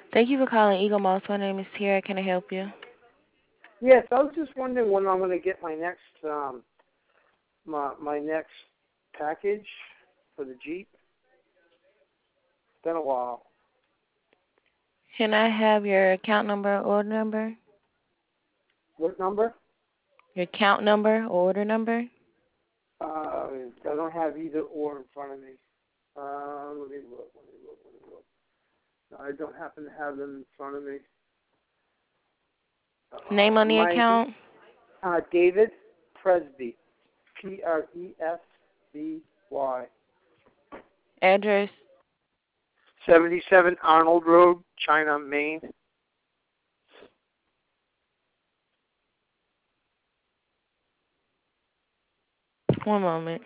Thank you for calling Eagle Moss. My name is Tara. Can I help you? Yes, I was just wondering when I'm going to get my next my next package for the Jeep. It's been a while. Can I have your account number or order number? What number? Your account number or order number? I don't have either or in front of me. Let me look. I don't happen to have them in front of me. Name on the My account? David Presby, Presby, Address? 77 Arnold Road, China, Maine. One moment.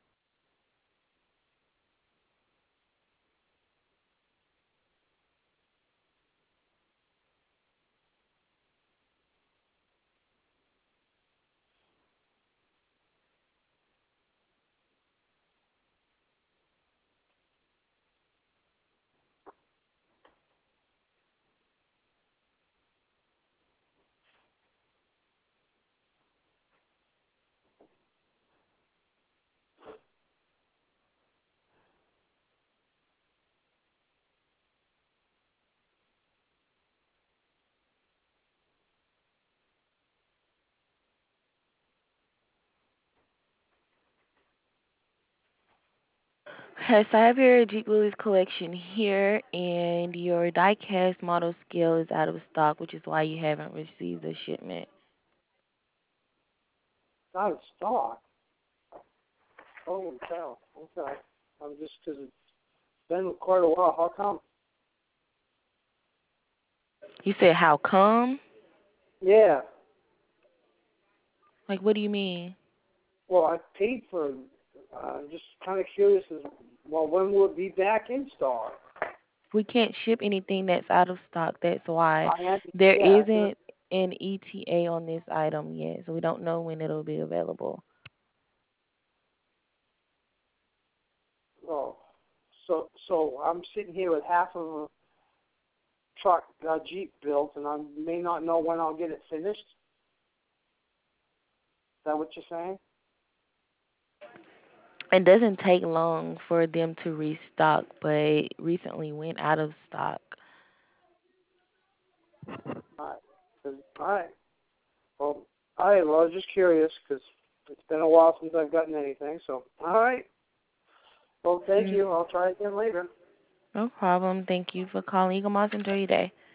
Okay, so I have your Jeep Willys collection here, and your die-cast model scale is out of stock, which is why you haven't received the shipment. It's out of stock. Holy cow. Okay. I'm just because it's been quite a while. How come? You said how come? Yeah. Like, what do you mean? Well, I paid for it. I'm just kind of curious as well, when will it be back in stock? We can't ship anything that's out of stock. That's why I had, there yeah. isn't an ETA on this item yet, so we don't know when it'll be available. Oh, so I'm sitting here with half of a truck Jeep built, and I may not know when I'll get it finished. Is that what you're saying? It doesn't take long for them to restock, but recently went out of stock. All right. All right. Well, all right. Well, I was just curious because it's been a while since I've gotten anything. So, all right. Well, thank Mm, you. I'll try again later. no problem. Thank you for calling Eagle Moss. Enjoy your day.